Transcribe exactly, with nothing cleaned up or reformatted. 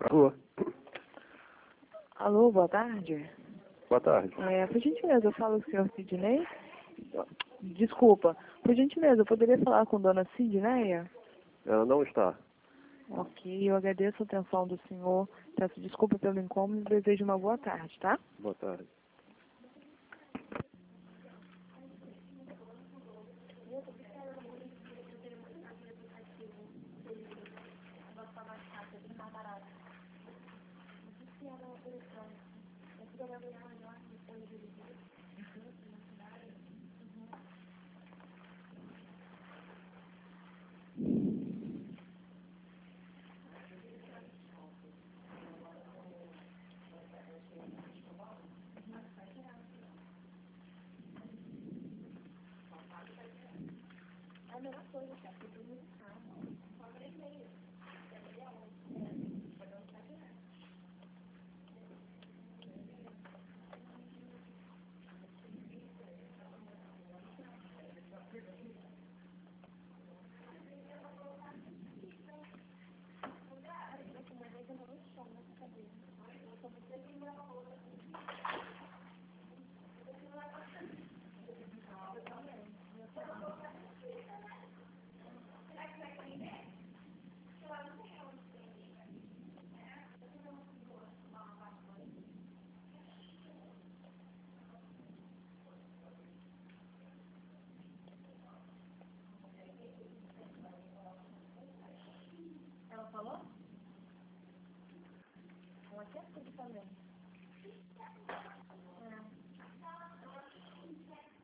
Alô? Alô, boa tarde. Boa tarde. É, por gentileza, eu falo com o senhor Sidney? Desculpa, por gentileza, eu poderia falar com dona Sidneia? Ela não está. Ok, eu agradeço a atenção do senhor, peço desculpa pelo incômodo e desejo uma boa tarde, tá? Boa tarde. Ela falou? Ela quer tudo também.